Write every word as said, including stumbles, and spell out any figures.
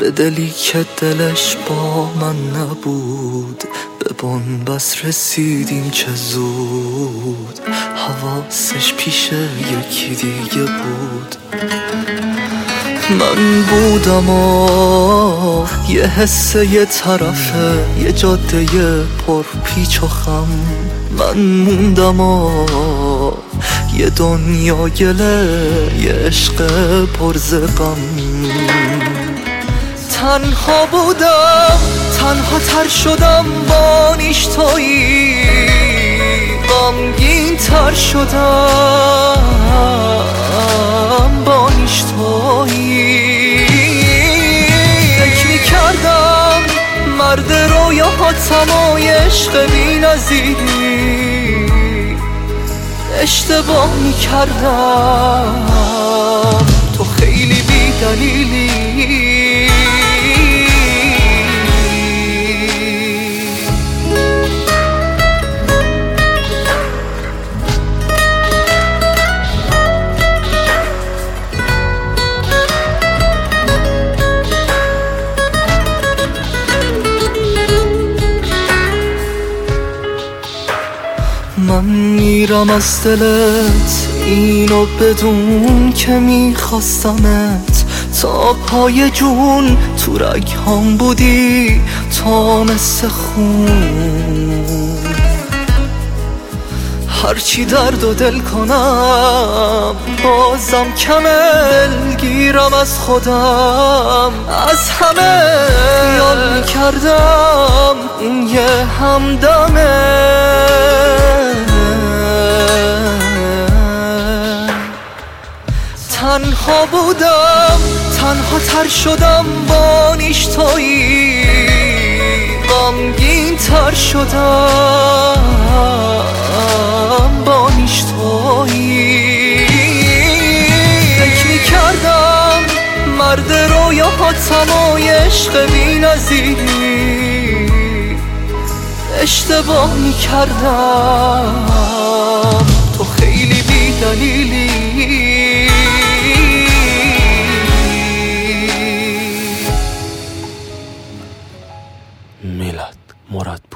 به دلی که دلش با من نبود، به بنبست رسیدیم چه زود، حواسش پیش یکی دیگه بود. من بودم و یه حسه یه طرفه یه جاده پر پیچ و خم، من موندم و یه دنیا گله یه عشق پر ز غم. تنها بودم تنها تر شدم با نیشتایی، غمگین تر شدم با نیشتایی. فکر میکردم مرد رویاهاتم و عشق بی نظیری، اشتباه میکردم تو خیلی بی دلیلی. من میرم از دلت اینو بدون که میخواستمت، تا پای جون تو رگهام بودی تا مثل خون. هرچی درد و دل کنم بازم کمل گیرم از خودم، از همه خیال میکردم اون یه همدمه. تنها بودم تنها تر شدم با نیشتایی، غمگین تر شدم با نیشتایی. فکر میکردم مرد رویاهاتم و عشق بی نظیری، اشتباه میکردم تو خیلی بی دلیلی. میلاد مراد